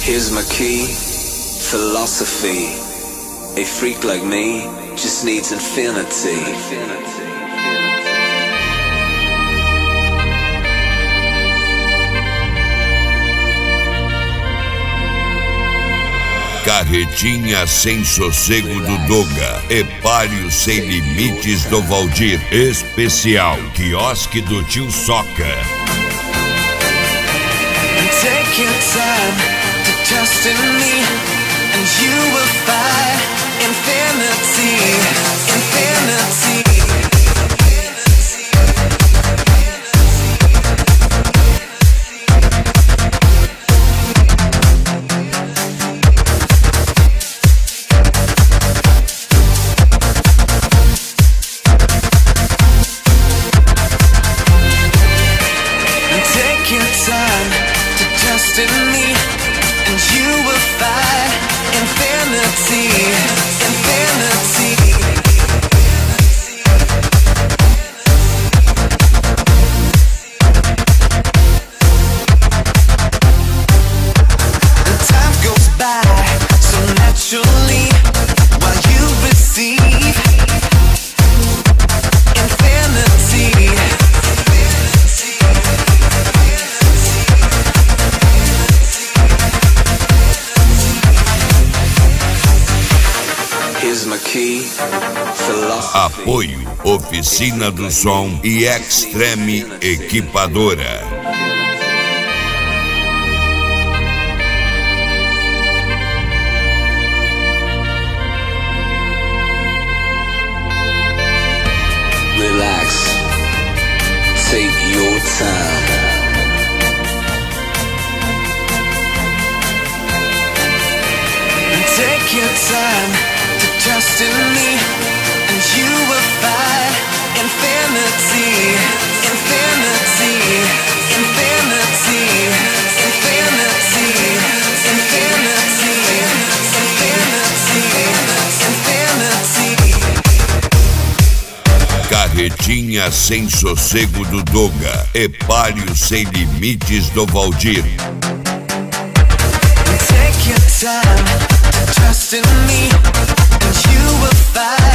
Here's my key, philosophy. A freak like me just needs infinity. Carretinha sem sossego do Doga, Epário sem limites do Valdir. Especial quiosque do tio Soca. Take your time to trust in me, and you will find infinity, infinity. Take your time to trust in me, and you will find infinity, infinity. And time goes by so naturally while you receive infinity. Apoio Oficina do Som e Extreme Equipadora. Relax, take your time. Take your time to trust in me, and you will find infinity, infinity, infinity, infinity, infinity, infinity, infinity. Carretinha sem sossego do Doga, Epário sem limites do Valdir. Take your time to trust in me, and you will find